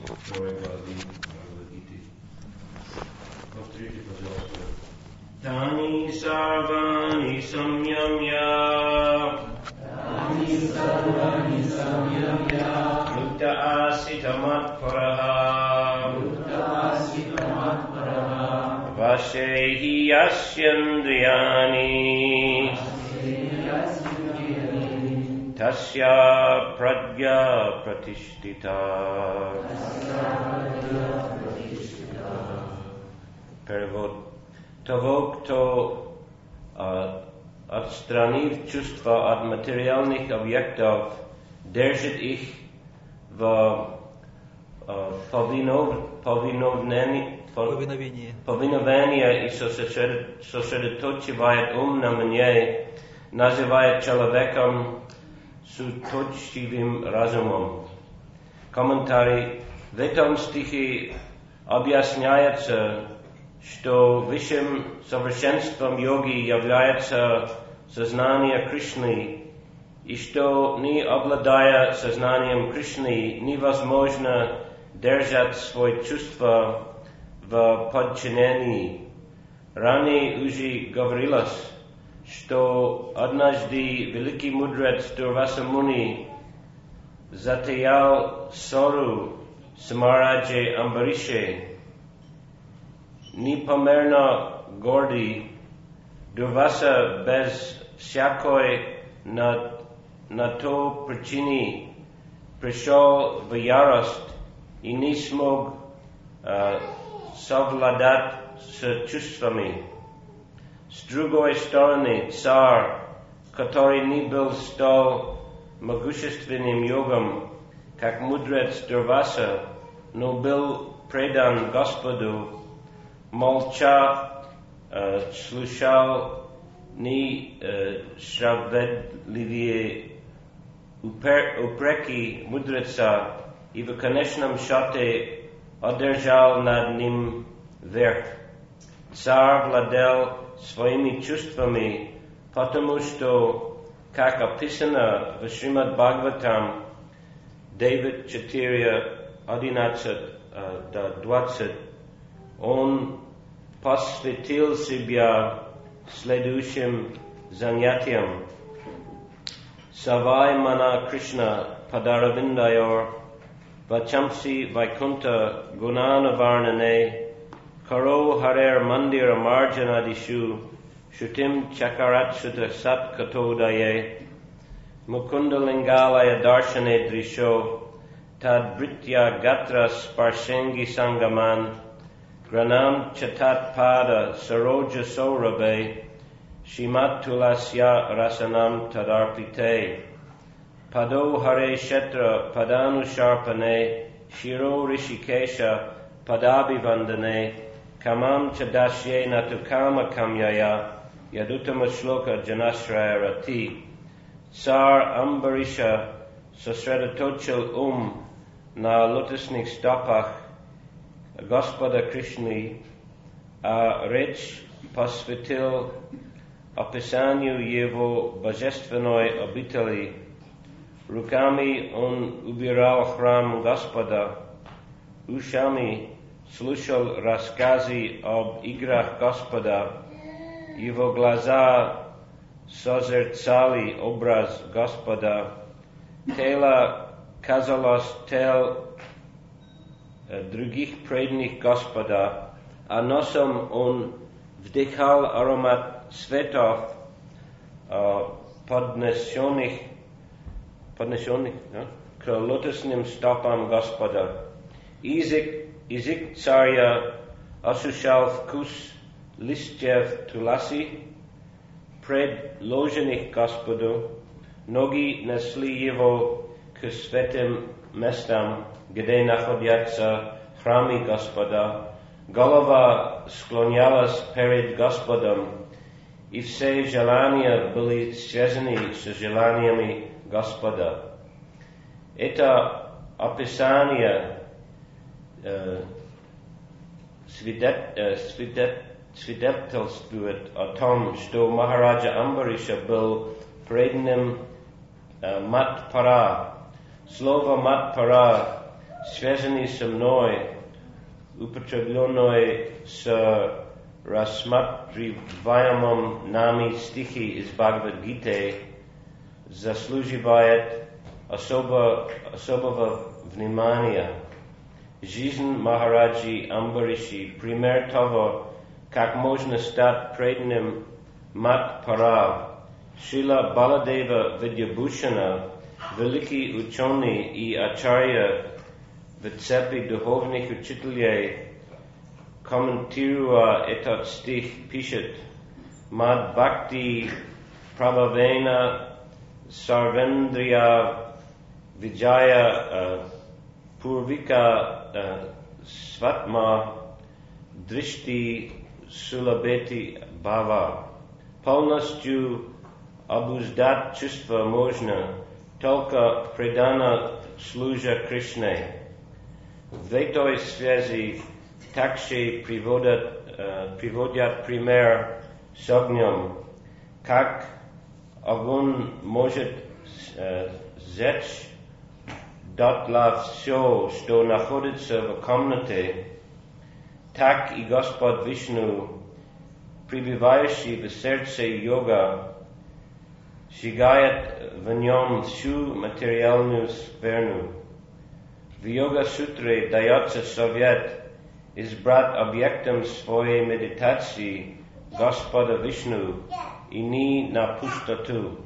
Повторите, пожалуйста. Тани сарвани самьямья. Yukta asita matparaha. Vashehi yasyandriyani. Tasya prajya pratishtita. Перевод. Того, кто отстранив чувства от материальных объектов, держит их в повиновение и сосредоточивает ум на мне, называет человеком с уточчивым разумом. Комментарий. В этом стихе объясняется, что высшим совершенством йоги является сознание Кришны, и что, не обладая сознанием Кришны, невозможно держать свои чувства в подчинении. Ранее уже говорилось, что однажды великий мудрец Дурваса Муни затеял ссору с Махараджей Амбаришей. Непомерно гордый, Дурваса без всякой на то причины пришел в ярость и не смог совладать с чувствами. С другой стороны, царь, который не был столь могущественным йогом, как мудрец Дурваса, но был предан Господу, молча слушал несправедливые упреки мудреца и в конечном счете одержал над ним верх. Царь владел своими чувствами, потому что, как описано в Шримад Бхагаватам 9.4.11-20, он посвятил себя следующим занятиям. Савай мана Кришна падаравиндайор вачамси вайкунта гунана варнане каро харер мандира марджанадишу шутим чакаратшута сат катодае мукунdalingalaya darshane drisho tad britya gatra sparshengi sangaman Granam chatat pada saroja saurabe shimat tulasya rasanam tadarpite pado hare shetra padanu sharpane shiro rishikesha padabhivandane kamam chadashye natukama kamyaya yadutama shloka janashraya rati Sar Ambarisha sosredotočil na lotosných stopách Господа Кришны, а речь посвятил описанию его божественной обители. Руками он убирал храм Господа, ушами слушал рассказы об играх Господа, его глаза созерцали образ Господа, тело казалось других преданных Господа, а носом он вдыхал аромат цветов, поднесенных к лотосным стопам Господа. Язык царя ощущал вкус листьев туласи, предложенных Господу. Ноги несли его к святым местам, где находятся храмы Господа. Голова склонялась перед Господом, и все желания были связаны с желаниями Господа. Это описание свидетельствует о том, что Махараджа Амбариша был преданным Матпара. Слово Матпара связанный со мной, употребленной с рассматриваемым нами стихи из Бхагавад-гиты, заслуживает особого внимания. Жизнь Махараджи Амбариши – пример того, как можно стать преданным Мат-Парав. Шрила Баладева Видьябушана, великий ученый и ачарья в цепи духовных учителей, комментируя этот стих, пишет: Мад Бхакти Прабhavena Sarvendriya Vijaya Purvika Svatma Drishti Sulabeti Bhava. Полностью обуздать чувства можно только преданно служа Кришне. В этой связи также приводят пример с огнем, как огонь может сжечь дотла все, что находится в комнате, так и Господь Вишну, пребывающий в сердце йога, сжигает в нем всю материальную скверну. В йога-сутре дается совет избрать объектом своей медитации Господа Вишну и не на пустоту.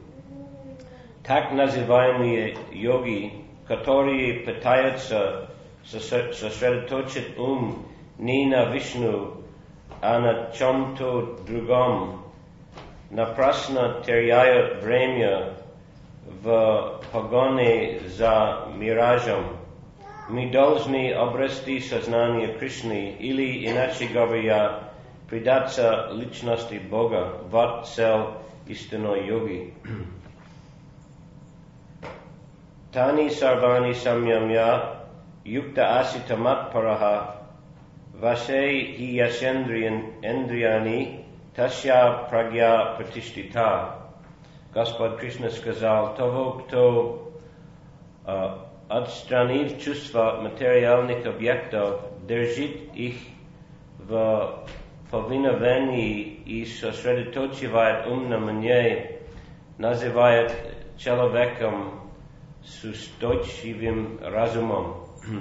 Так называемые йоги, которые пытаются сосредоточить ум не на Вишну, а на чем-то другом, напрасно теряют время в погоне за миражем. Мы должны обрести сознание Кришны, или, иначе говоря, предаться личности Бога. Вот цель истинной йоги. Тани сарвани самьямя юкта асита матпараха ваше хи ясендрияни тасья прагья пратиштита. Господь Кришна сказал: того, кто отстранив чувства материальных объектов, держит их в повиновении и сосредоточивает ум на мне, называет человеком с устойчивым разумом.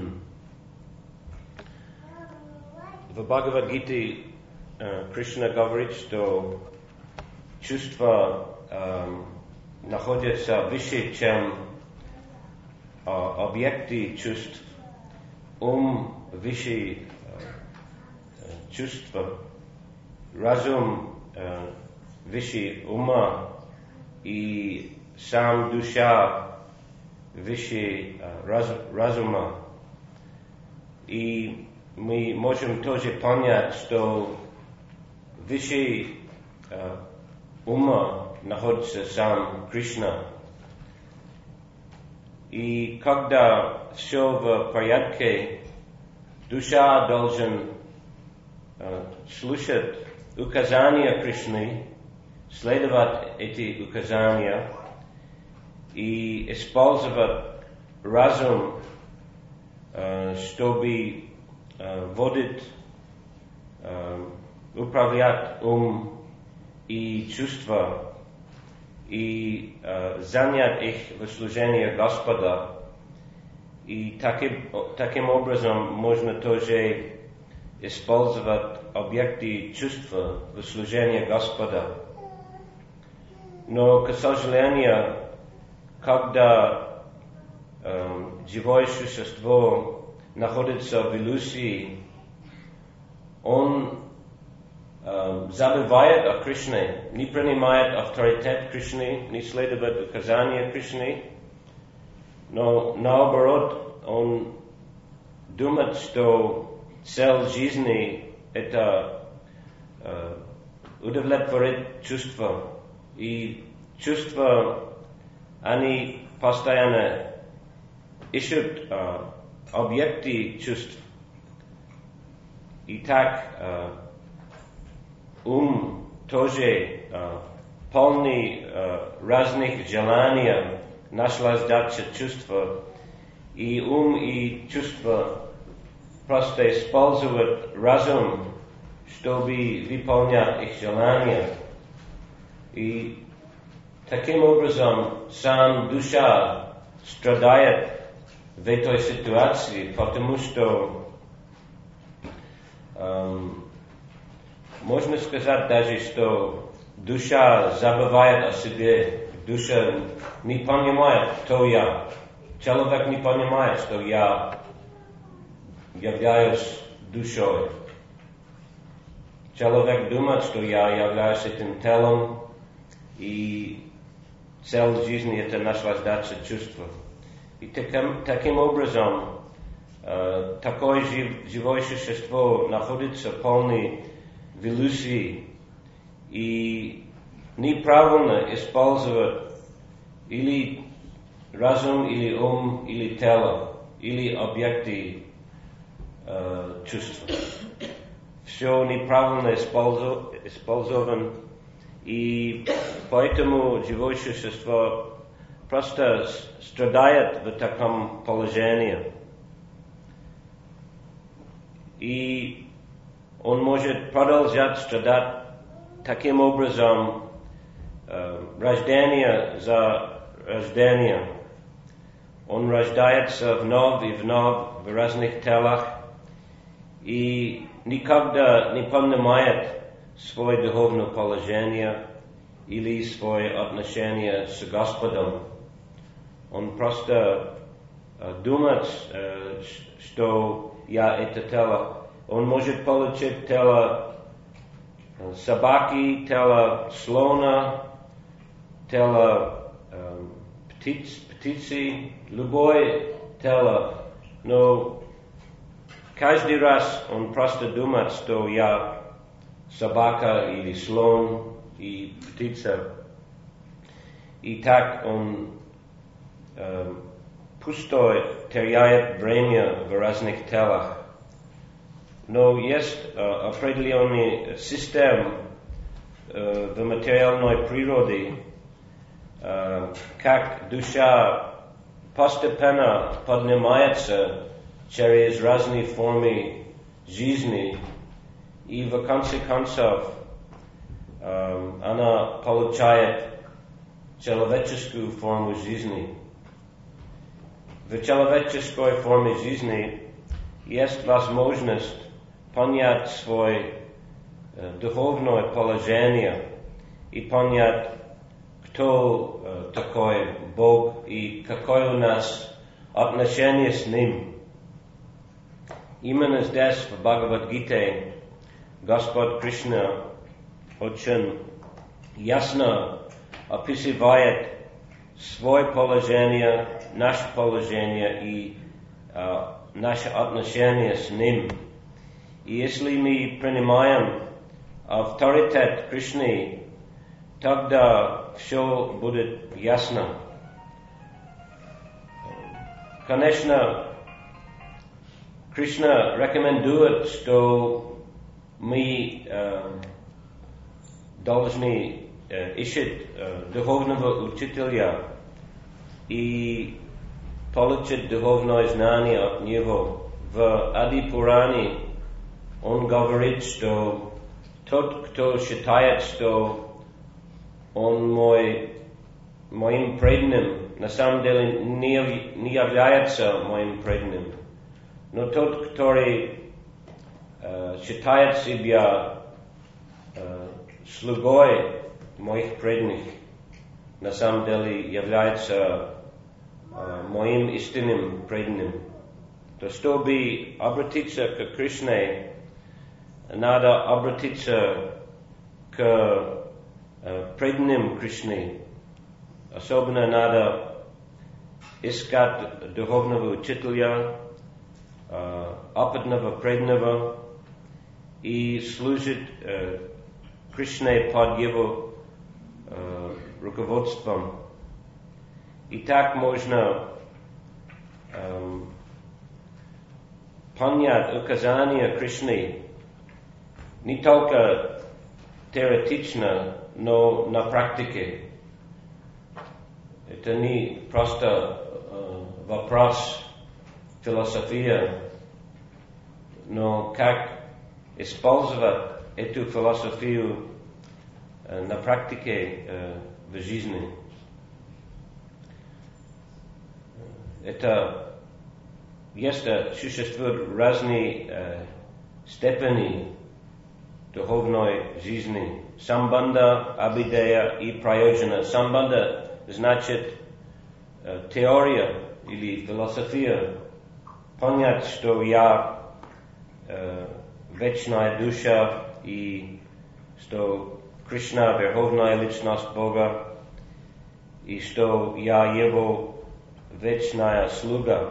В Бхагавад-гите Кришна говорит, что чувства находятся выше, чем объекты чувств. Ум выше чувства, разум выше ума, и сам душа выше разума. И мы можем тоже понять, что выше ума находится сам Кришна. И когда все в порядке, душа должен слушать указания Кришны, следовать эти указания и использовать разум, чтобы управлять ум и чувства, и занять их в служении Господа. И таким образом можно тоже использовать объекты чувства в служении Господа. Но, к сожалению, когда живое существо находится в иллюзии, он забывает о Кришне, не принимает авторитет Кришны, не следует указания Кришны, но наоборот, он думает, что цель жизни – это удовлетворить чувства. И чувства, они постоянно ищут объекты чувств. И так ум тоже полный разных желаний наслаждаться чувством. и ум, и чувства просто использовать разум, чтобы выполнять их желания. И таким образом сам душа страдает в этой ситуации, потому что можно сказать даже, что душа забывает о себе, душа не понимает, кто я. Человек не понимает, что я являюсь душой. Человек думает, что я являюсь этим телом, и цель жизни — это наслаждаться чувством. И таким образом такое живое существо находится в полной в иллюзии и неправильно использовать или разум, или ум, или тело, или объекты чувств. Все неправильно использовано, и поэтому живое существо просто страдает в таком положении. И он может продолжать страдать таким образом, рождение за рождением. Он рождается вновь и вновь в разных телах и никогда не понимает свое духовное положение или свое отношение с Господом. Он просто думает, что я это тело. Он может получить тело собаки, тело слона, тело птицы, любое тело. Но каждый раз он просто думает, что я собака или слон и птица. И так он пустой теряет время в разных телах. Но есть определенный систем в материальной природе, как душа постепенно поднимается через разные формы жизни, и в конце концов она получает человеческую форму жизни. В человеческой форме жизни есть возможность понять свое духовное положение и понять, кто такой Бог и какое у нас отношение с Ним. Именно здесь, в Бхагавад-гите, Господь Кришна очень ясно описывает свое положение, наше положение и наше отношение с Ним. И если мы принимаем авторитет Кришны, тогда все будет ясно. Конечно, Кришна рекомендует, что мы должны искать духовного учителя и получить духовное знание от него. В Ади-Пуране он говорит, что тот, кто считает, что он моим преданным, на самом деле не является моим преданным. Но тот, который считает себя слугой моих преданных, на самом деле является моим истинным преданным. То чтобы обратиться к Кришне, надо обратиться к преданным Кришне. Особенно надо искать духовного учителя, опытного преданного, и служить Кришне под его руководством. И так можно понять указания Кришны не только теоретично, но на практике. Это не просто вопрос философия, но как использовать эту философию на практике в жизни. Это если существуют разные степени духовной жизни. Самбанда, абидея и прайоджана. Самбанда значит теория или философия. Понять, что я вечная душа и что Кришна — верховная личность Бога и что я Его вечный слуга.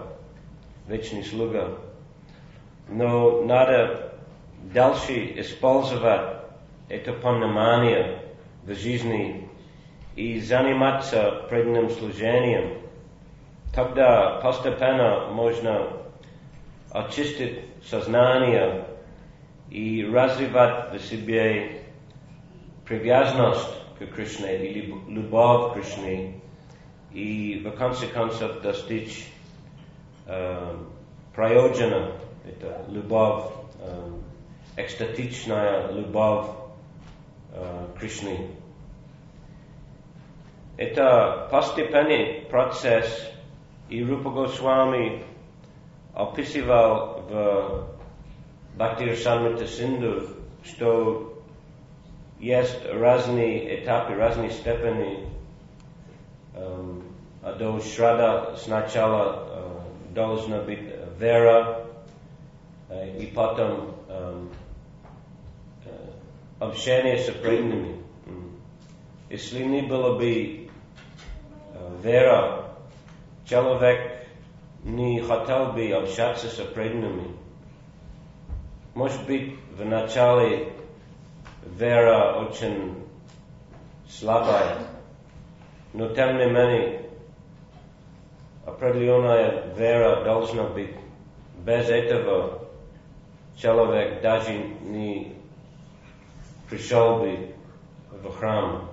Но надо дальше использовать это понимание в жизни и заниматься преданным служением. Тогда постепенно можно очистить сознание и развивать в себе привязанность к Кришне или любовь к Кришне и в конце концов достичь прайоджана, это любовь, экстатичная любовь к Кришне. Это постепенный процесс, и Рупа Госвами описывал в Бхакти-расамрита Синду, что есть разные этапы, разные степени. До Шрада сначала должна быть вера, и потом общение с преданными. Если не было бы вера, человек не хотел бы общаться с преданными. Может быть, в начале вера очень слабая, но тем не менее определенная вера должна быть. Без этого человек даже не пришел бы в храм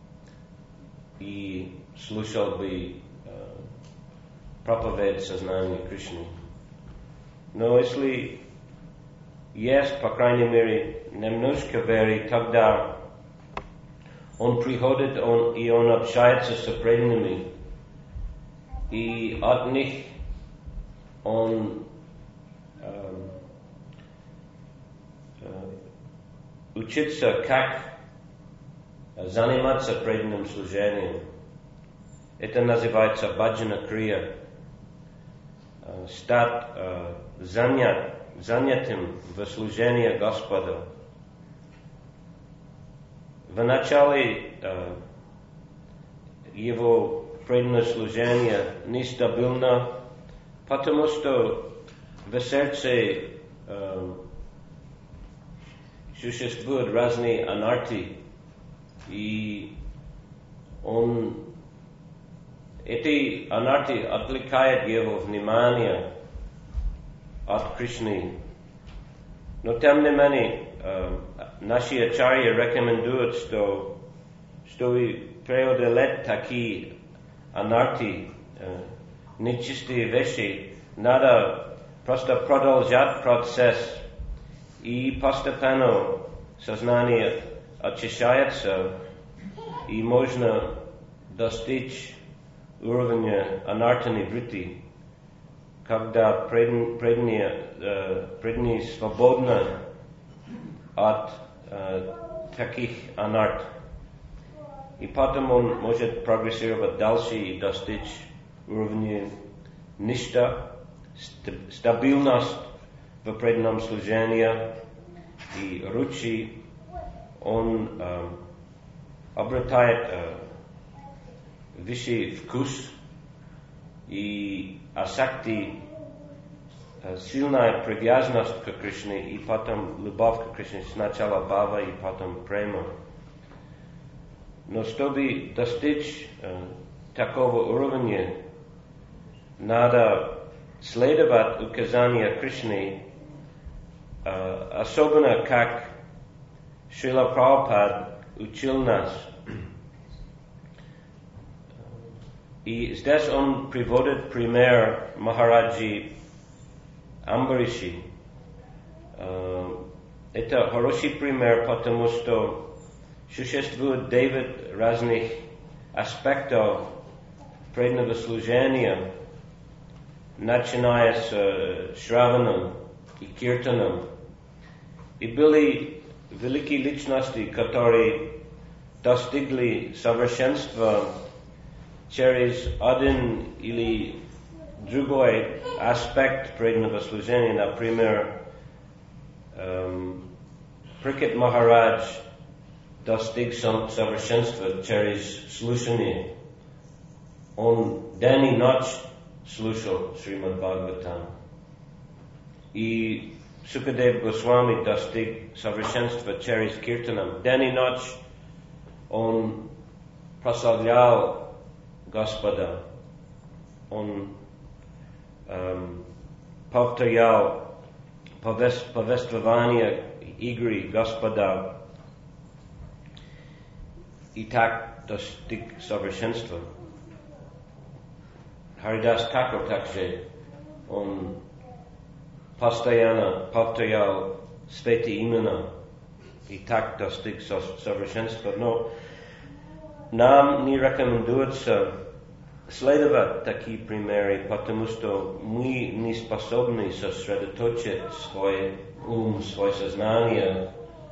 и слушал бы проповедь сознания Кришны. Но если есть, по крайней мере, немножко веры, тогда он приходит и он общается с преданными, и от них он учится, как заниматься преданным служением. Это называется баджана крия. Стать занятым в служении Господа. В начале его преданное служение нестабильно, потому что в сердце существуют разные анархи, и эти анархи отвлекают его внимание от Кришны. Но тем не менее, наши ачарьи рекомендуют, что преодолеть такие анархи, нечистые вещи, надо просто продолжать процесс, и постепенно сознание очищается, и можно достичь уровня анартха-ниврити, когда преданные свободны от таких анарх. И потом он может прогрессировать дальше и достичь уровня ништа, стабильность в преданном служении и ручи. Он обретает высший вкус и асакти, сильная привязанность к Кришне, и потом любовь к Кришне, сначала бхава и потом према. Но чтобы достичь такого уровня, надо следовать указания Кришны, особенно как Шрила Прабхупад учил нас. И здесь он приводит пример Махараджи Амбариши. Это хороший пример, потому что существует 9 разных аспектов преданного служения, начиная с Шраваном и Киртаном. И были великие личности, которые достигли совершенства через один или другой аспект преданного служения. Например, Прикет Махарадж достиг совершенства через слушание. Он день и ночь слушал Шримад Бхагаватам. И Сукадев Госвами достиг совершенства через Киртанам. День и ночь он прославлял Господа. Он повторял повествование игры Господа. И так достиг совершенства. Харидас Такур также, он постоянно повторял святые имена и так достиг совершенства. Но нам не рекомендуется следовать такие примеры, потому что мы не способны сосредоточить свой ум, свое сознание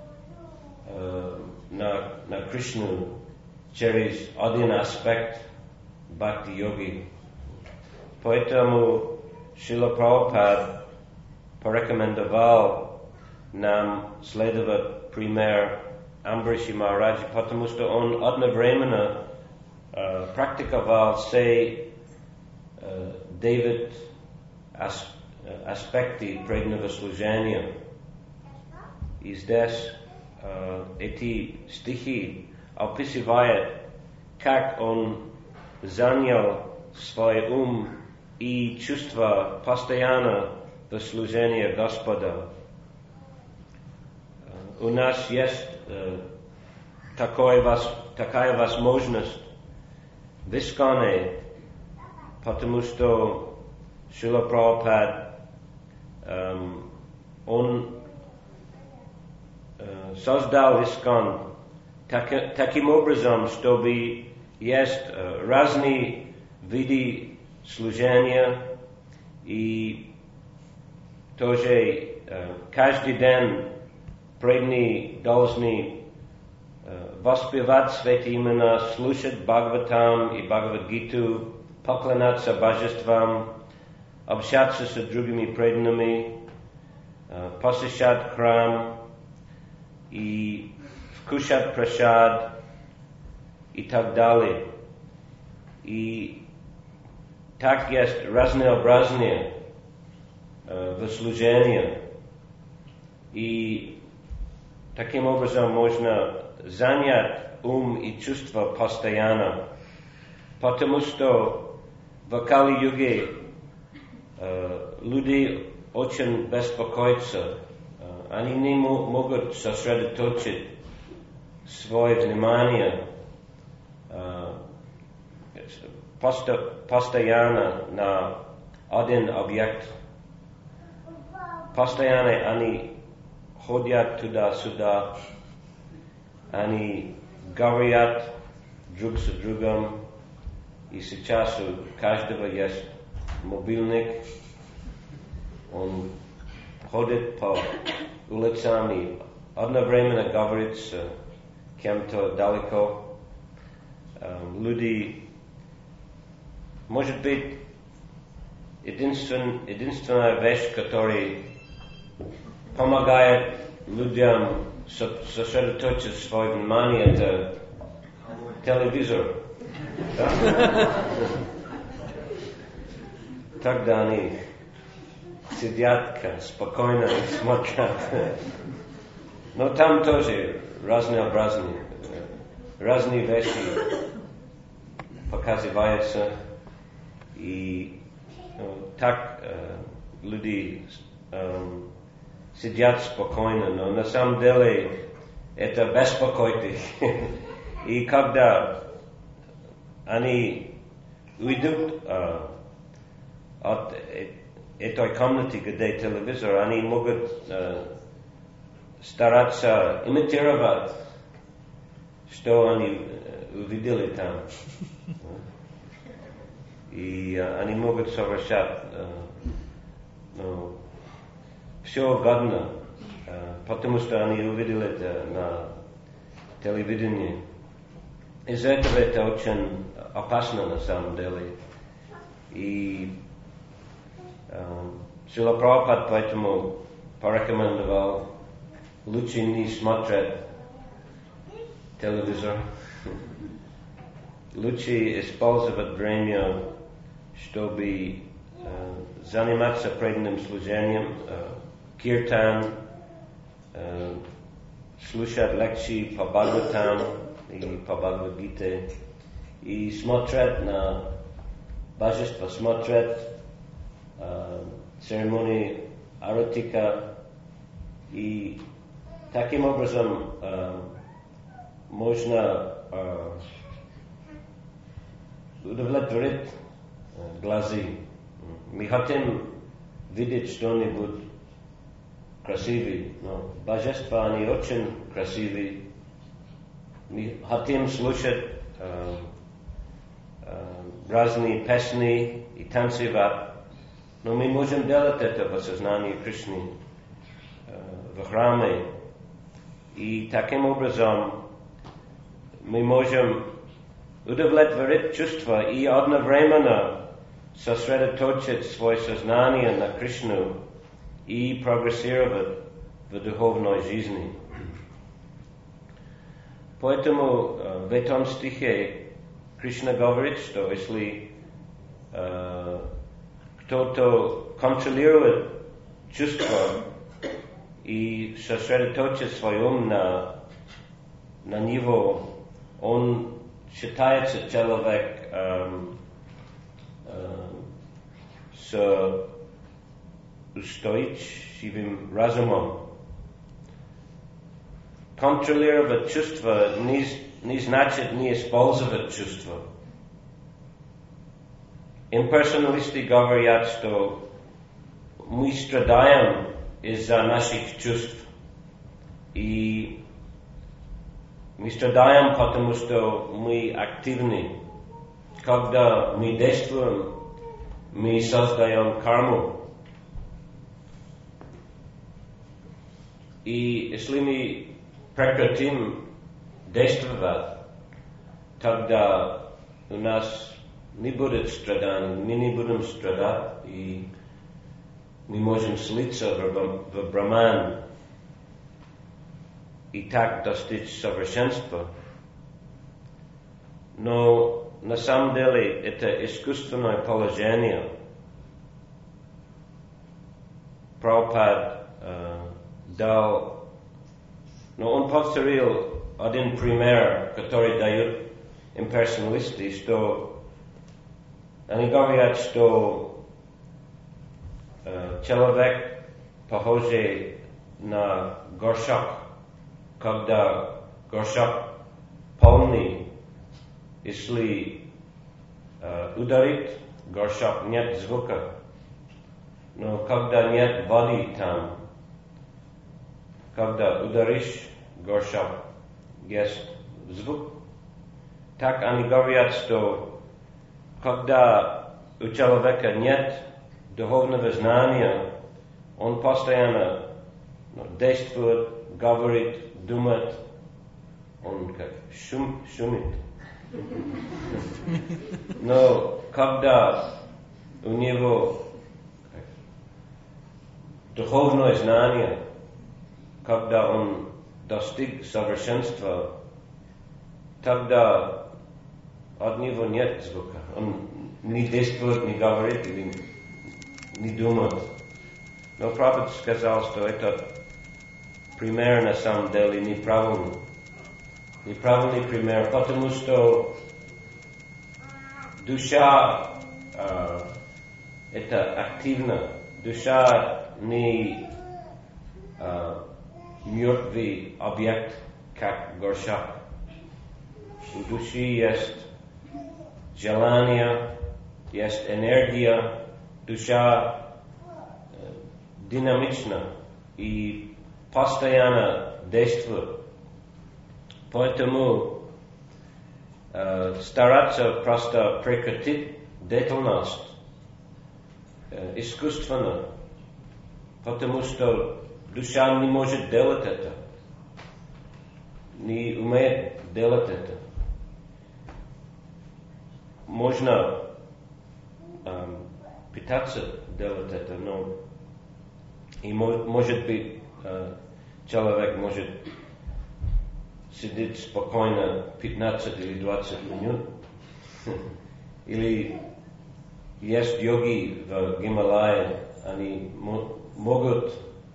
на Кришну через один аспект бхакти-йоги. Поэтому Шрила Прабхупад порекомендовал нам следовать пример Амбариши Махараджа, потому что он одновременно практиковал все 9 аспекты преданного служения. И здесь эти стихи описывают, как он занял свой ум и чувства постоянно в служении Господа. У нас есть такая возможность в Исконе, потому что Шрила Прабхупад он создал Искон таким образом, чтобы есть разные виды служения, и тоже каждый день преданные должны воспевать святые имена, слушать Бхагаватам и Бхагавад-гиту, поклоняться божествам, общаться с другими преданными, посещать храм и вкушать прасад и так далее. И так есть разнообразие в служении. И таким образом можно занять ум и чувства постоянно, потому что в Кали-юге люди очень беспокоятся, они не могут сосредоточить свое внимание постоянно на один объект. Постоянно они ходят туда-сюда, они говорят друг с другом, и сейчас у каждого есть мобильник, он ходит по улицам и одновременно говорит с кем-то далеко. Люди, может быть, единственная вещь, которая помогает людям сосредоточить свое внимание, это телевизор. Да? Тогда они сидят спокойно и смотрят. Но там тоже разнообразные вещи показываются. И так люди сидят спокойно, но на самом деле это беспокоит их. И когда они уйдут от этой комнате, где телевизор, они могут стараться имитировать, что они увидели там. И они могут совершать все угодно, потому что они увидели это на телевидении. Из-за этого это очень опасно на самом деле. И Шрила Прабхупад поэтому порекомендовал лучше не смотреть телевизор, лучше использовать время, чтобы заниматься преданным служением, киртан, слушать лекции по Бхагаватам и по Бхагавад-гите, и смотреть на божество, смотреть церемонии аратика, и таким образом можно удовлетворить глазы. Мы хотим видеть что-нибудь красивое, но божества они очень красивые. Мы хотим слушать разные песни и танцевать, но мы можем делать это в сознании Кришны, в храме. И таким образом мы можем удовлетворить чувства и одновременно сосредоточить свое сознание на Кришну и прогрессировать в духовной жизни. Поэтому в этом стихе Кришна говорит, что если кто-то контролирует чувства и сосредоточит свой ум на него, он считается человек с устойчивым разумом. Контролировать чувства не значит не использовать чувства. Имперсоналисты говорят, что мы страдаем из-за наших чувств. И мы страдаем, потому что мы активны. Когда мы действуем, мы создаем карму. И если мы прекратим действовать, тогда у нас не будет страданий, мы не будем страдать, и мы можем слиться в Брахман и так достичь совершенства. Но на самом деле это искусственное положение. Прабхупад дал, но он повторил один пример, который дают имперсоналисты, что они говорят, что человек похожий на горшок, когда горшок полный, если ударить горшок, нет звука, но когда нет воды там, когда ударишь горшок, есть звук. Так они говорят, что когда у человека нет духовного знания, он постоянно действует, говорит, думает, он как шумит. Но когда у него духовное знание, когда он достиг совершенства, тогда от него нет звука. Он не действует, не говорит или не думает. Но Прабхупад сказал, что этот пример на самом деле неправильный. Неправильный пример, потому что душа это активно. Душа не мертвый объект, как горшок. У души есть желание, есть энергия. Душа динамично и постоянно действует. Поэтому стараться просто прекратить деятельность искусственно, потому что душа не может делать это, не умеет делать это. Можно пытаться делать это, но и может быть человек может сидеть спокойно 15 или 20 минут, или есть йоги в Гималае, они могут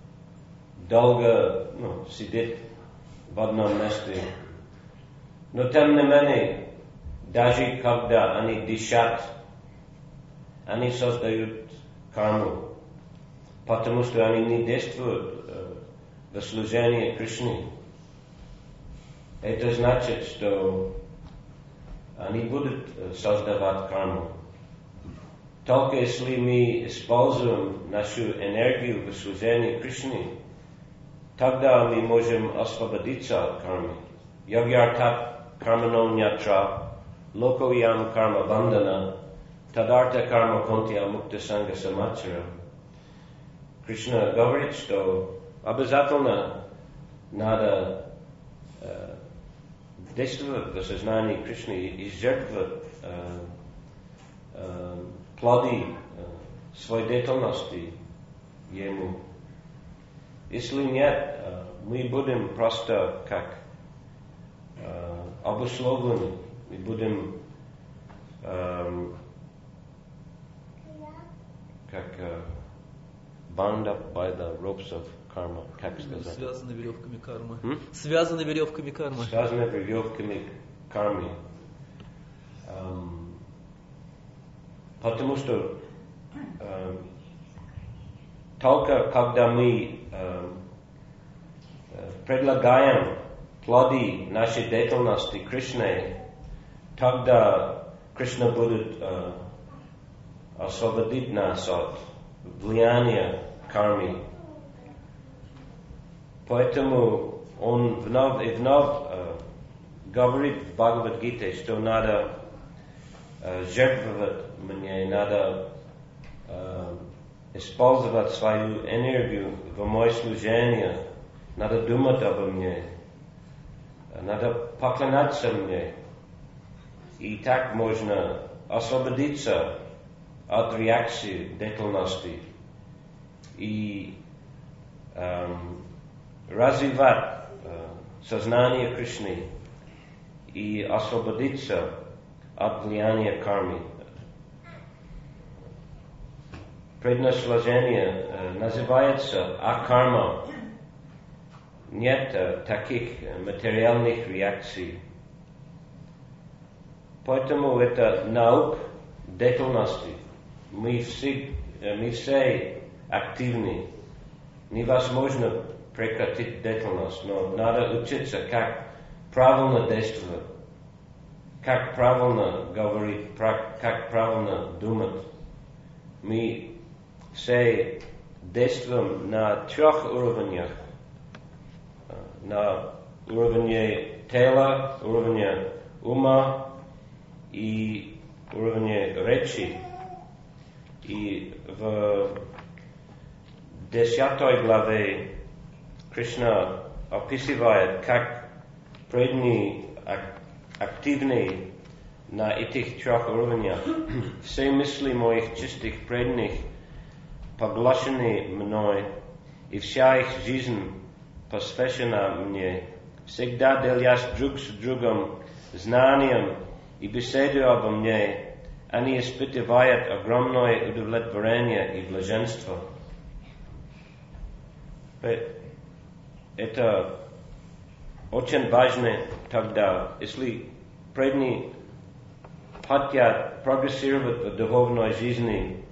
долго сидеть в одном месте. Но тем не менее, даже когда они дышат, они создают карму, потому что они не действуют в служении Кришне. Это значит, что они будут создавать карму. Только если мы используем нашу энергию в служении Кришне, тогда мы можем освободиться от кармы. Йогьяртат кармано нятра, локоям карма бандана, тадарта карма контия мукта санга самачара. Кришна говорит, что обязательно надо действовать в сознании Кришны и жертвовать плоды своей деятельности Ему. Если нет, мы будем просто как обусловлены, мы будем как bound up by the ropes of karma, как сказать? Связаны веревками кармы. Связаны веревками кармы. Связаны веревками кармы. Потому что только когда мы предлагаем плоды нашей деятельности Кришне, тогда Кришна будет освободить нас от влияния кармы. Поэтому он вновь и вновь говорит в Бхагавад-гите, что надо жертвовать мне, надо использовать свою энергию в мое служение, надо думать обо мне, надо поклоняться мне. И так можно освободиться от реакции деятельности и развивать сознание Кришны и освободиться от влияния кармы. Предназначение называется акарма. Нет таких материальных реакций. Поэтому это наука деятельности. Мы все активны. Невозможно прекратить деятельность, но надо учиться, как правильно действовать, как правильно говорить, как правильно думать. Мы все действуем на 3 уровнях. На уровне тела, уровне ума и уровне речи. И в 10 главе Кришна описывает, как преданные активны на этих 3 уровнях. Все мысли моих чистых преданных поглощены мной, и вся их жизнь посвящена мне. Всегда делясь друг с другом знанием и беседуя обо мне, они испытывают огромное удовлетворение и блаженство. Это очень важно тогда, если преданные хотят прогрессировать в духовной жизни,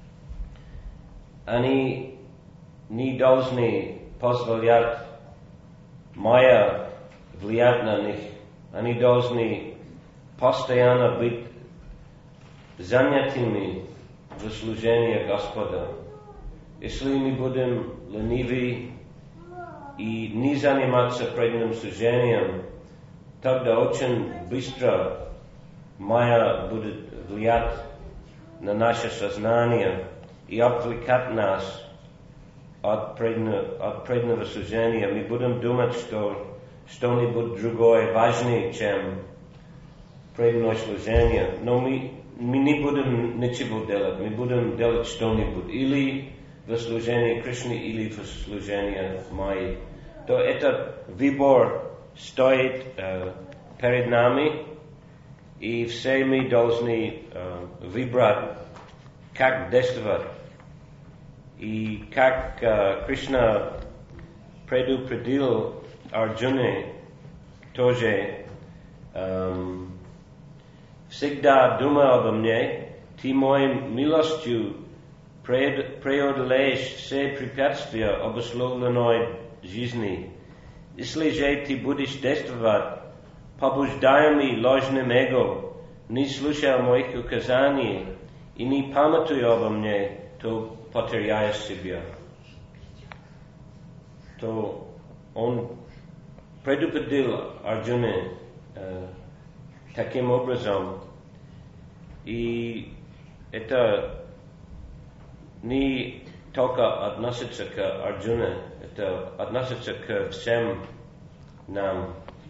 они не должны позволять майя влиять на них. Они должны постоянно быть занятыми в служении Господа. Если мы будем ленивы и не заниматься преданным служением, тогда очень быстро майя будет влиять на наше сознание и отвлекать нас от преданного служения. Мы будем думать, что что-нибудь другое важнее, чем преданное служение. Но мы не будем ничего делать. Мы будем делать что-нибудь. Или в служении Кришны, или в служении майи. То этот выбор стоит перед нами, и все мы должны выбрать, как действовать. И как Кришна предупредил Арджуне, тоже всегда думай обо мне, ты моей милостью преодолеешь все препятствия обусловленной жизни. Если же ты будешь действовать, побуждаемый ложным эго, не слушая моих указаний и не памятуя обо мне, то потеряешь себя. То он предупредил Арджуне таким образом, и это не только относится к Арджуне, это относится к всем нам.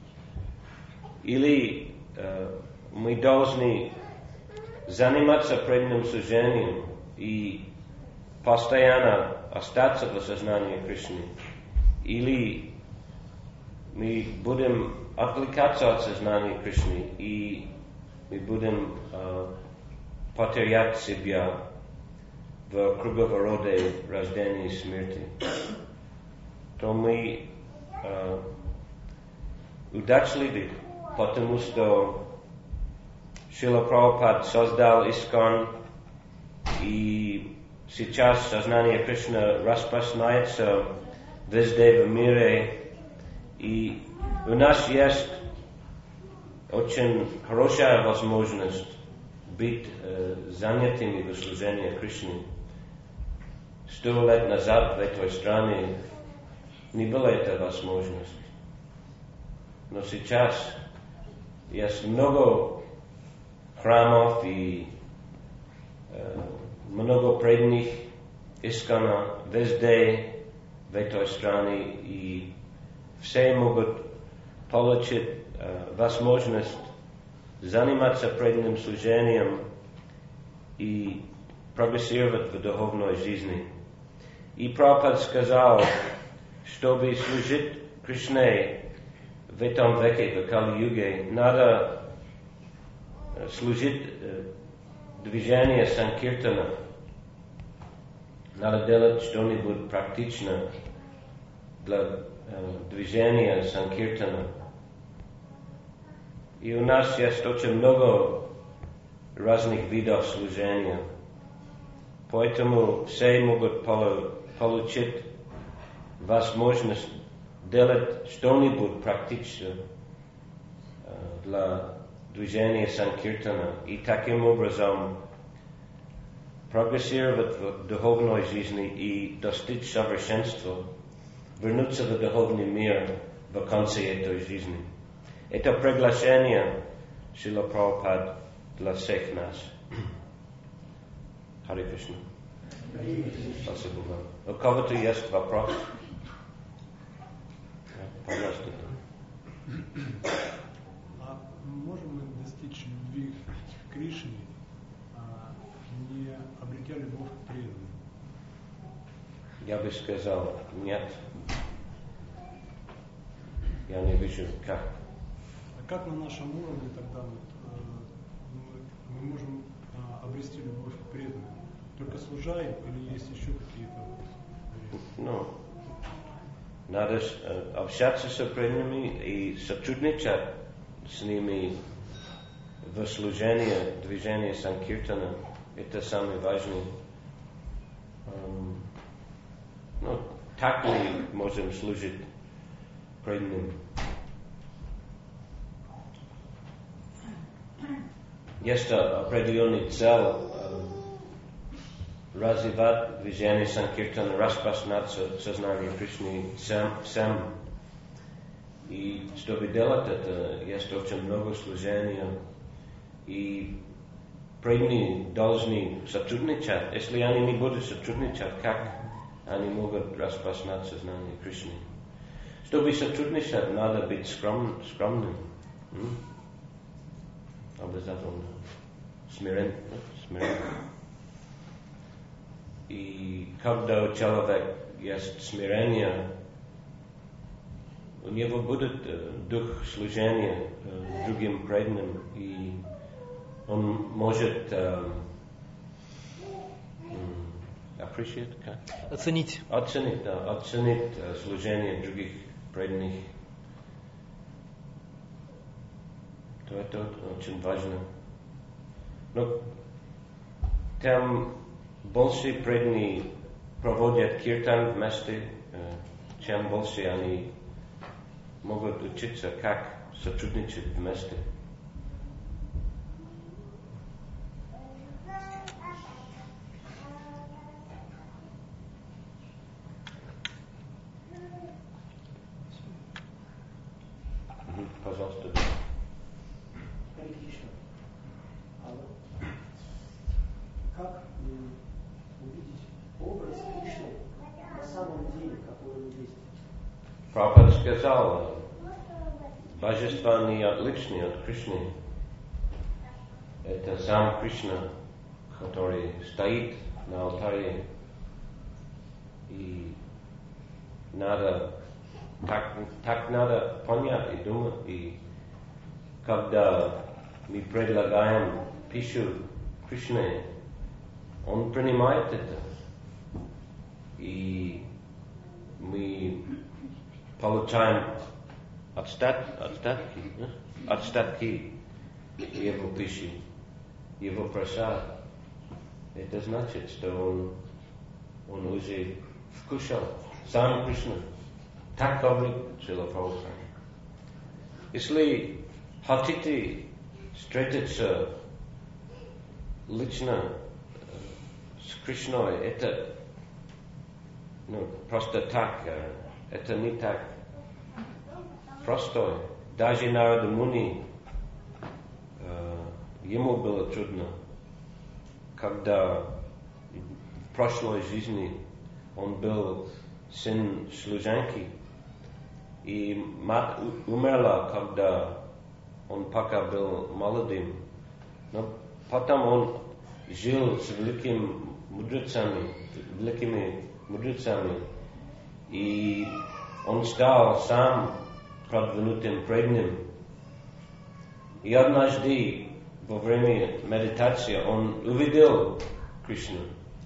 Или мы должны заниматься преданным служением и постоянно остаться в сознании Кришны, или мы будем отвлекаться от сознания Кришны и мы будем потерять себя в круговороте рождения и смерти, то мы удачливы, потому что Шрила Прабхупад создал Искон, и сейчас сознание Кришны распространяется везде в мире, и у нас есть очень хорошая возможность быть занятыми в служении Кришны. 100 лет назад в этой стране не была эта возможность. Но сейчас есть много храмов и много преданных искона везде в этой стране, и все могут получить возможность заниматься преданным служением и прогрессировать в духовной жизни. И Прабхупад сказал, чтобы служить Кришне в этом веке, в Кали-юге, надо служить движение санкиртана. Надо делать что-нибудь практично для движения санкиртана. И у нас есть очень много разных видов служения. Поэтому все могут получить возможность делать что-нибудь практично для движения санкиртана. И таким образом прогрессировать в духовной жизни и достичь совершенства, вернуться в духовный мир в конце этой жизни. Это приглашение Шрила Прабхупад для всех нас. Харе Кришна. Спасибо вам. У кого-то есть вопрос? Пожалуйста. А можем мы достичь любви к Кришне, не обретя любовь к преданным? Я бы сказал, нет. Я не вижу, как. А как на нашем уровне тогда мы можем обрести любовь к преданным? Только служа им или есть еще какие-то Ну, надо общаться с преданными и сотрудничать с ними в служении, движении санкиртана. Это самое важное. Ну, так мы можем служить преданным. Есть определенный цель развивать движение Санкиртана, распространять сознание Кришны сам. И чтобы делать это, есть очень много служения. И преданные должны сотрудничать. Если они не будут сотрудничать, как они могут распространять сознание Кришны? Чтобы сотрудничать, надо быть скромным. Обязательно. Смирен. И когда у человека есть смирение, у него будет дух служения другим преданным, и он может Оценить служение других преданных. То это очень важно. Но там больше преданные проводят киртан вместе, чем больше они могут учиться, как сотрудничать вместе. Пожалуйста. Как увидеть образ Кришны на самом деле, какой он есть? Прабхупада сказал, божества не отличны от Кришны. Это сам Кришна, который стоит на алтаре. И так надо понять и думать. И когда мы предлагаем пищу Кришне, он принимает это. И мы получаем отстатки его пищи, его просад. Это значит, что он уже вкушал сам Кришна. Так говорит Шрила Прабхупада. Если хотите встретиться лично с Кришной, это просто так, это не так просто. Даже Нарада Муни, ему было трудно, когда в прошлой жизни он был сын служанки, и мать умерла, когда он пока был молодым. Но потом он жил с великими мудрецами, и он стал сам продвинутым преданным. И однажды во время медитации он увидел Кришну.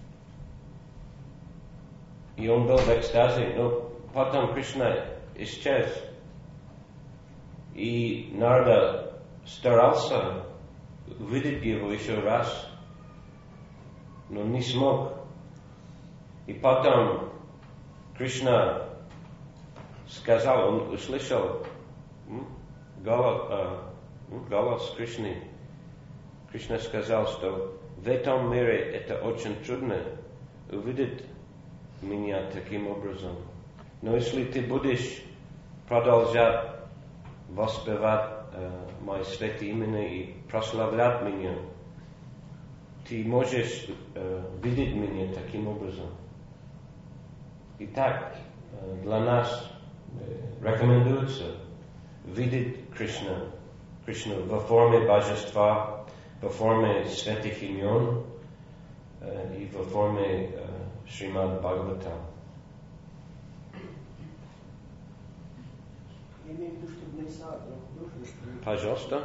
И он был в экстазе, но потом Кришна исчез. И Нарада старался увидеть его еще раз, но не смог. И потом Кришна сказал, он услышал голос Кришны. Кришна сказал, что в этом мире это очень трудно увидеть меня таким образом. Но если ты будешь продолжать воспевать мои святые имена и прославлять меня, ты можешь видеть меня таким образом. Итак, для нас рекомендуется видеть Кришну во форме божества, во форме святых имен и во форме Шримад Бхагавата. Я имею в виду, что в нарисовать художник. Пожалуйста,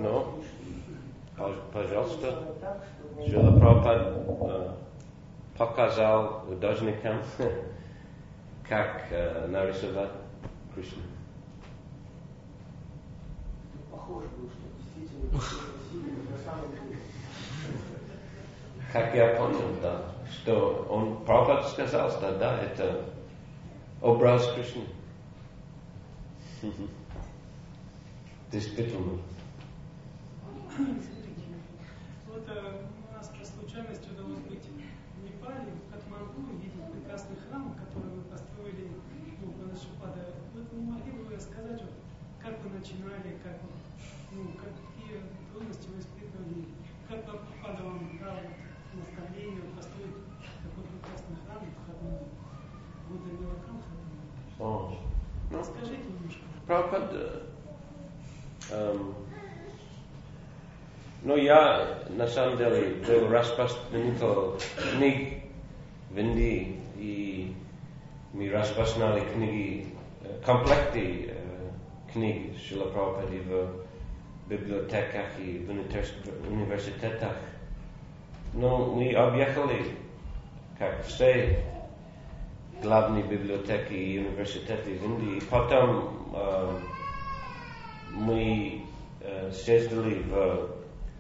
пожалуйста. Шрила Прабхупада показал художникам, как нарисовать Кришну. Похоже было, что действительно красиво на самом деле. Как я понял, да, что он, Прабхупада сказал, что да, это образ Кришны. Действительно. Вот у нас по случайности удалось быть в Непале Прабхупада, вы не могли бы рассказать, вот, как вы начинали, как, какие трудности вы испытывали, как Прабхупада вам дал наставление построить такой прекрасный храм в Катманду, Будда Нилакам Катманду? Расскажите немножко. Прабхупада, я на самом деле был распространитель книг в Индии, и мы распространяли книги, комплекты книг Шрила Прабхупады в библиотеках и в университетах. Но мы объехали, как все главные библиотеки и университеты в Индии. И потом мы съездили в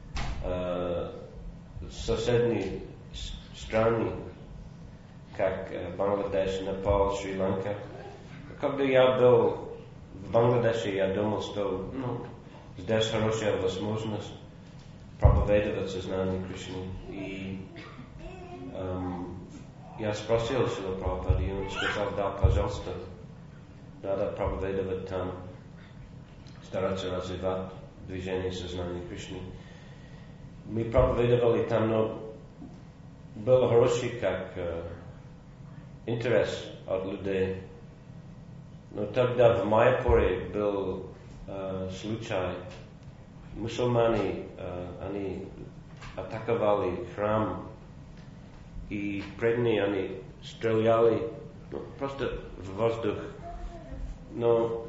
соседние страны, как Бангладеш, Непал, Шри-Ланка. Когда я был в Бангладеше, я думал, что здесь хорошая возможность проповедовать сознание Кришны. И я спросил Шрила Прабхупаду, и он сказал: да, пожалуйста, надо проповедовать там, стараться развивать движение сознания Кришны. Мы проповедовали там, но был хороший как интерес от людей. Но тогда в Майяпуре был случай. Мусульмане, они атаковали храм, и преданные они стреляли просто в воздух. Но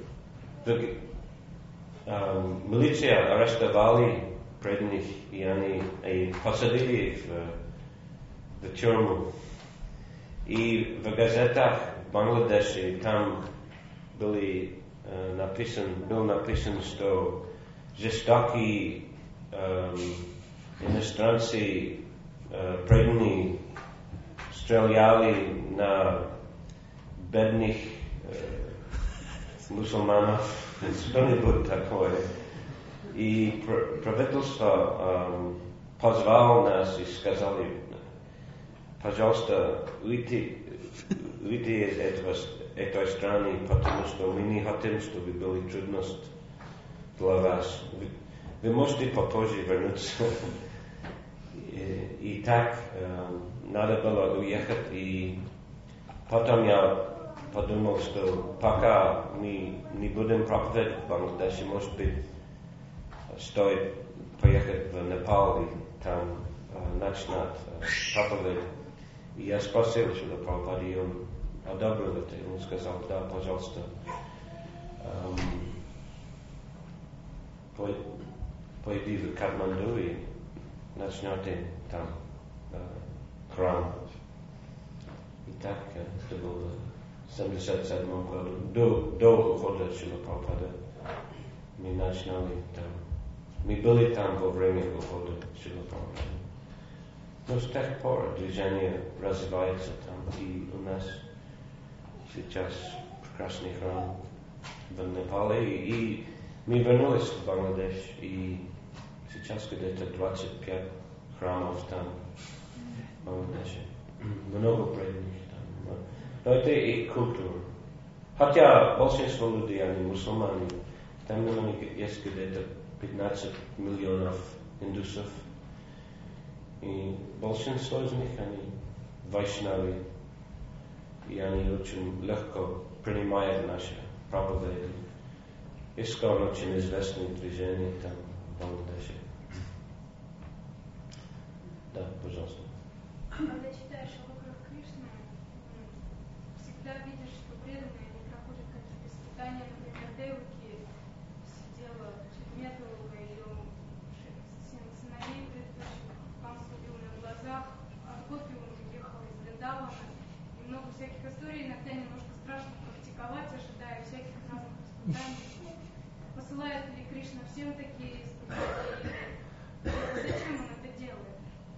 милиция арестовали преданных, и они посадили их в тюрьму. И в газетах в Бангладеше там был написан, что жестокие иностранцы преданные стреляли на бедных мусульманов, что-нибудь такое. И правительство позвало нас и сказали: пожалуйста, уйди из этой страны, потому что мы не хотим, чтобы были трудности для вас. Вы можете попозже вернуться. И так надо было уехать. И потом я подумал, что пока мы не будем проповедовать в Бангладеше, может быть, стоит поехать в Непал и там начинать проповедь. И я спросил Шрила Прабхупаду, и он одобрил это. И он сказал: да, пожалуйста, пойди в Катманду и начнете там храм. И так это было в 1977 году, до ухода Шрила Прабхупады. Мы начинали там. Мы были там во время ухода Шрила Прабхупады. Но с тех пор движение развивается там, и у нас сейчас прекрасный храм в Непале, и мы вернулись в Бангладеш, и сейчас где-то 25 храмов там в Бангладеше. Много преданных там. Но это и культура. Хотя большинство людей, они мусульмане, там есть где-то 15 миллионов индусов. И большинство из них, они вайшнави, и они очень легко принимают наши проповеди. Искон очень известное движение там в Бангладеше. Да, пожалуйста. Когда читаешь о луках Кришны, всегда видишь, что преданные они проходят какие-то испытания. Например, Деваки сидела, медовала ее сыновей предыдущих, Камса убил на глазах, а Гопи уехал из Вриндавана. И много всяких историй, иногда немножко страшно практиковать, ожидая всяких разных испытаний. Посылает ли Кришна всем такие испытания? Зачем он это делает?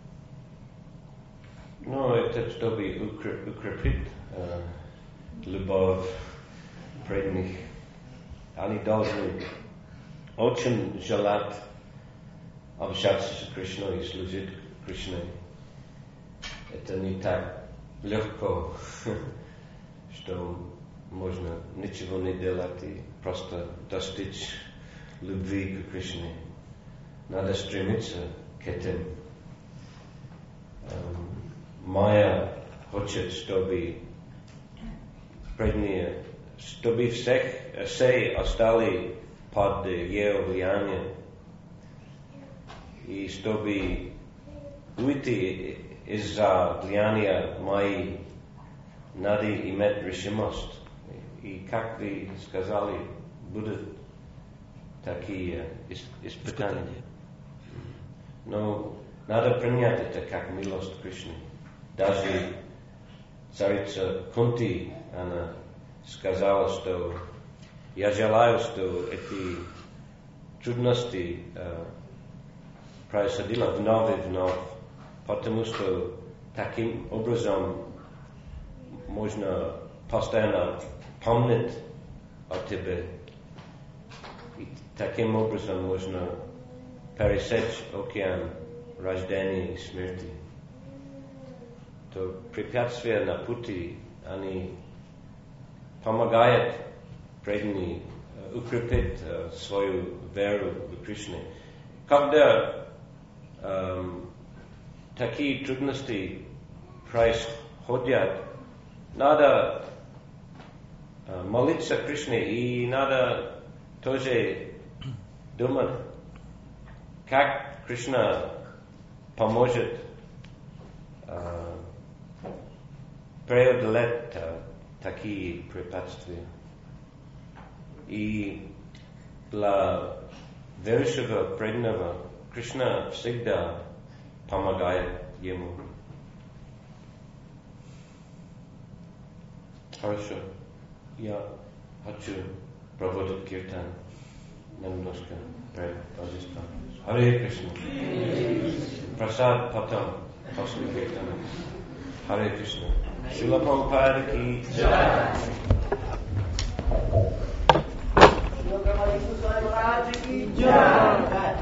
Ну, это чтобы укрепить любовь преданных. Они должны очень желать общаться с Кришной и служить Кришне. Это не так легко, что можно ничего не делать и просто достичь любви к Кришне. Надо стремиться к этим. Майя хочет, чтобы преданные, чтобы все остались под ее влиянием. И чтобы уйти из-за влияния Майи, надо иметь решимость. И как вы сказали, будут такие испытания. Но надо принять это как милость Кришны. Даже царица Кунти, она сказала, что я желаю, что эти трудности происходили вновь и вновь, потому что таким образом можно постоянно помнить о тебе. И таким образом можно пересечь океан рождения и смерти. То препятствия на пути, они помогают преданным укрепить свою веру в Кришну. Когда такие трудности происходят, надо молиться Кришне и надо тоже думать, как Кришна поможет преодолеть такие препятствия. И для верующего преданного Кришна всегда помогает ему. Хорошо. Я хочу проводить киртан немножко пред Божеством. Харе Кришна. Прасад потом, после киртана. Харе Кришна. Шрила Прабхупада ки джай. महाराज की जय।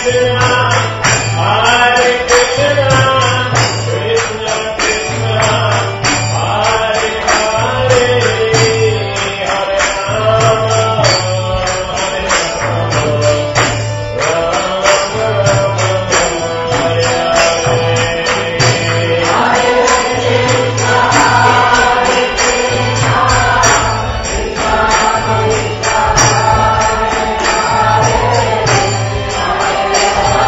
Hare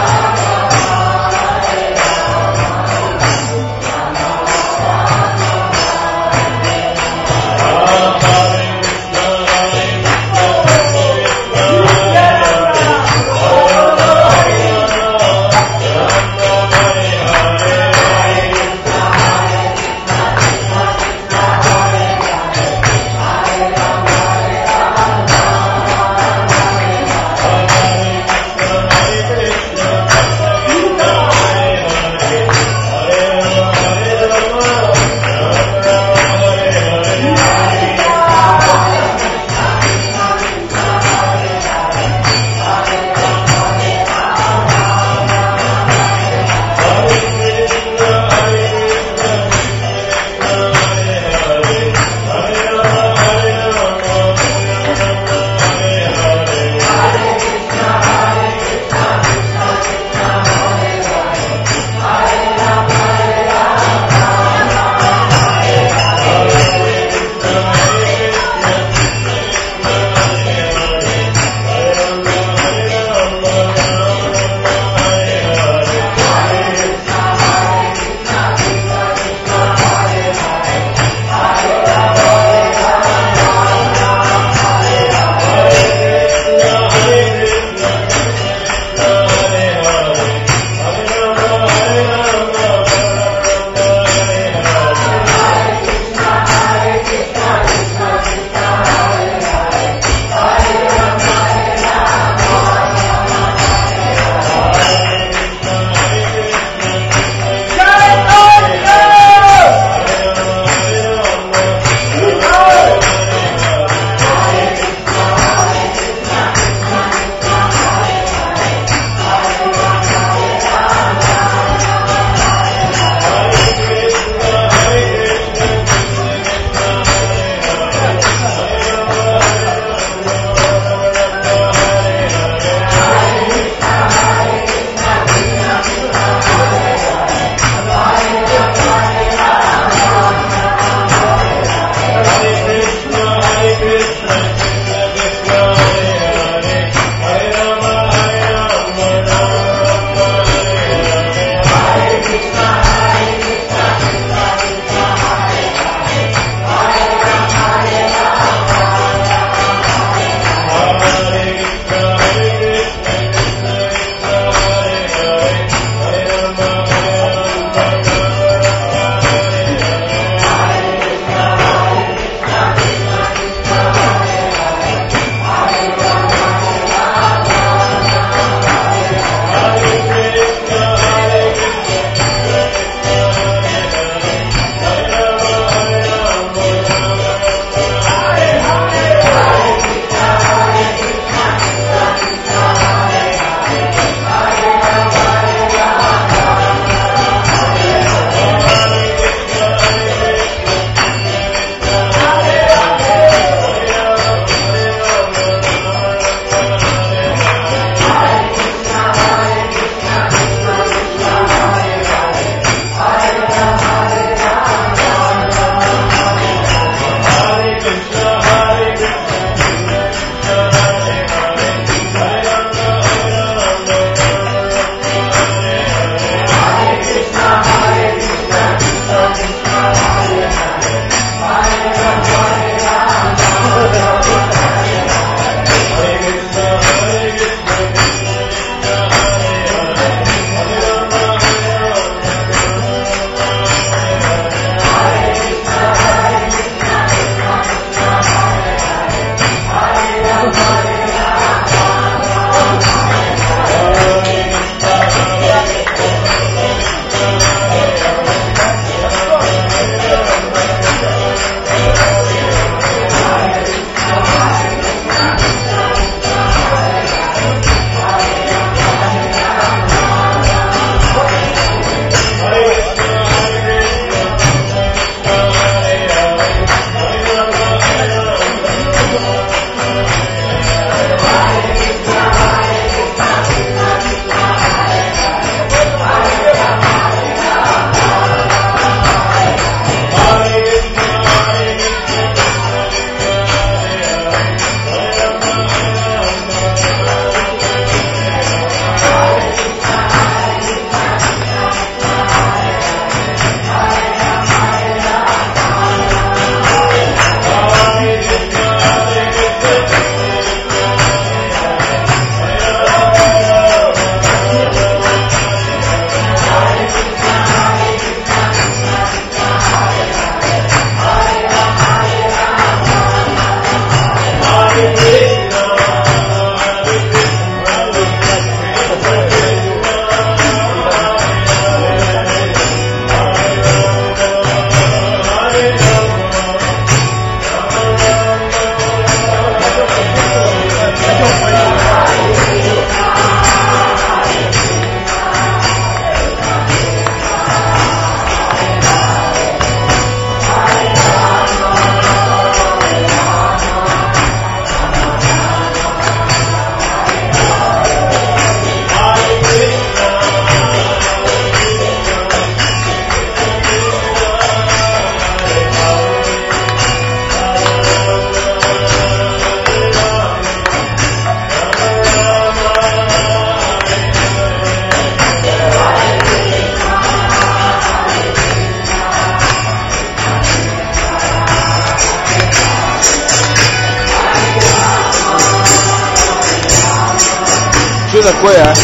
такое, а?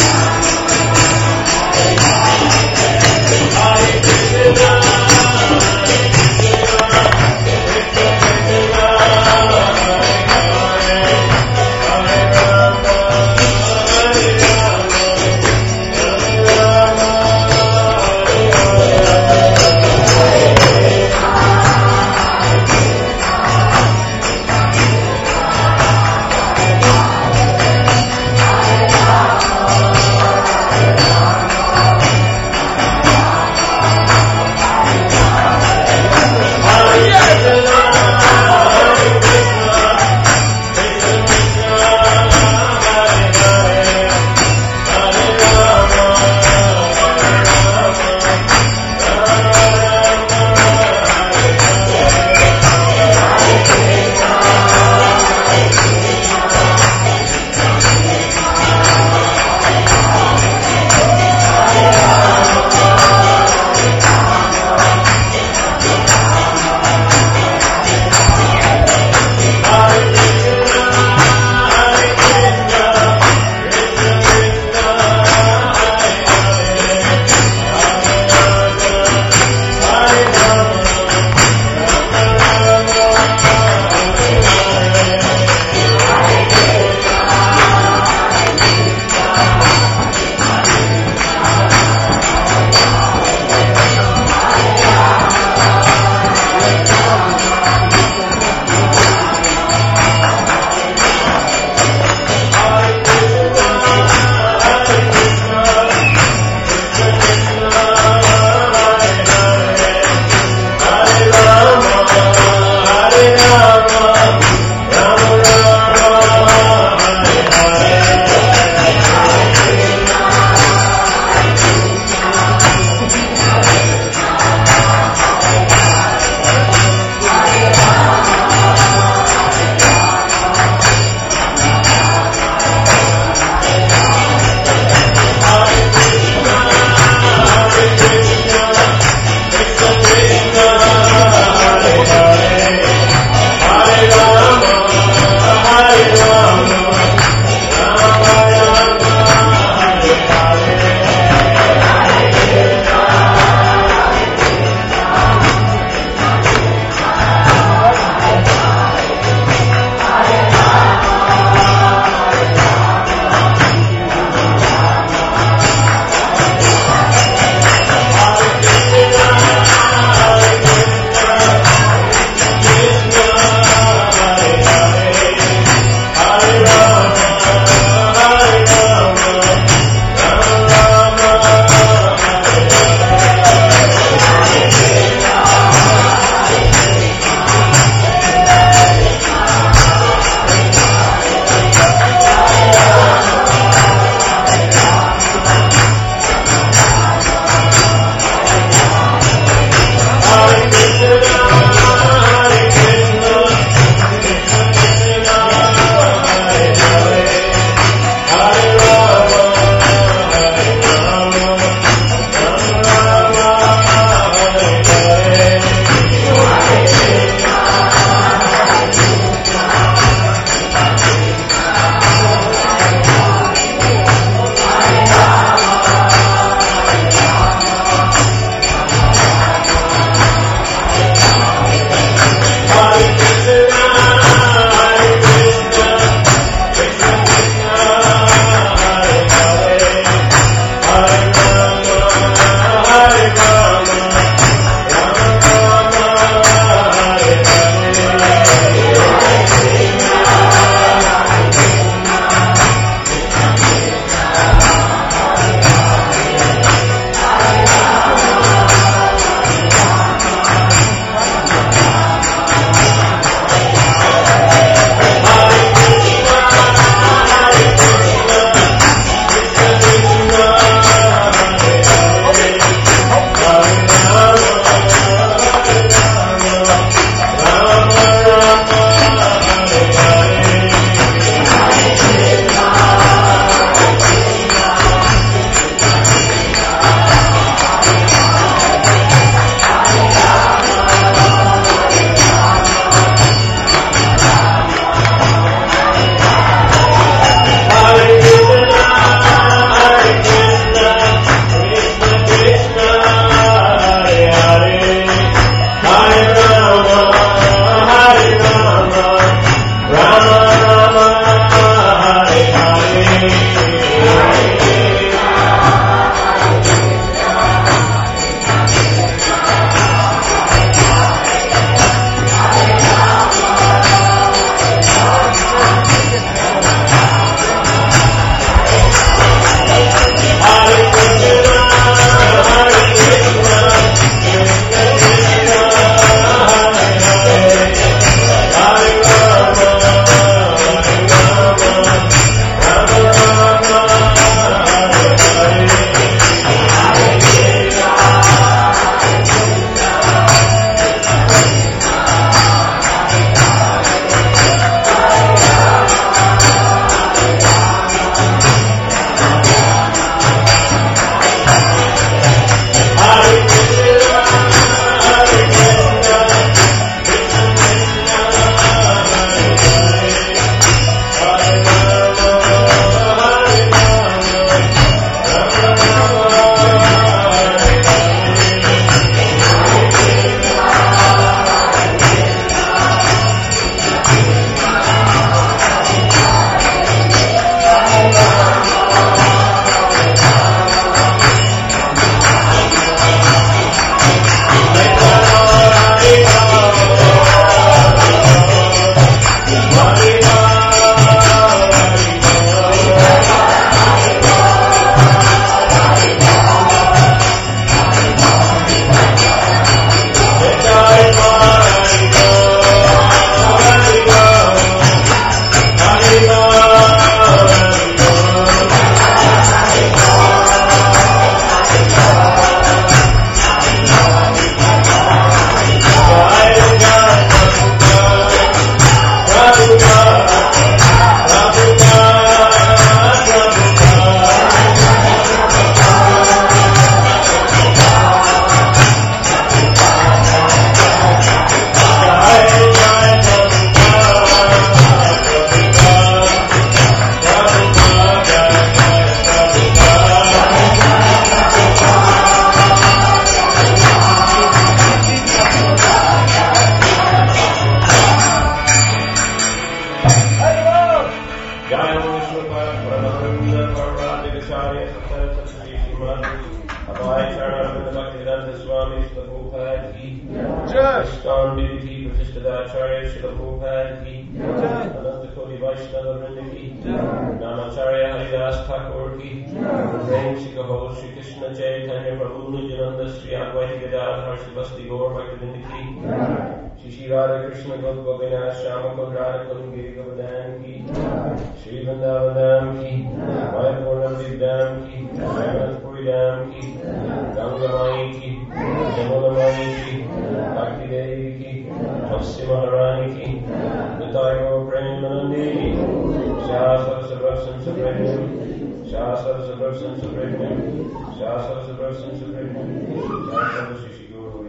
Acharya Sattara Sattari Srimad Abhay Charana Bhaktivedanta Swami Srila Prabhupada ki Ishkan Bhiviti Pratishtha Acharya Srila Prabhupada ki Ananta Koti Vaishnava Vrinda ki Namacharya Haridas Thakur ki Prem Sikahol Shri Krishna Chaitanya Prabhu Nityananda Sri Advaita Gadadhar Srivasti Gaur Bhaktivedanta ki Shri Radha Krishna Gopinath Shama Kodhara Kodhgiri Govardhan ki Shri Vrindavan ki Mayapurna Vidam ki Mayapuri Dam ki Ganga Mai ki Jamuna Mai ki Bhakti Devi ki Bhakti Maharani ki Nitai Gaur Premanandi Shastra Sabrasam Sabrahim Shastra Sabrasam Sabrahim Shastra Sabrasam Sabrahim Shastra Shishi Guru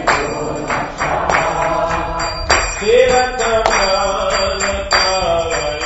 Sivata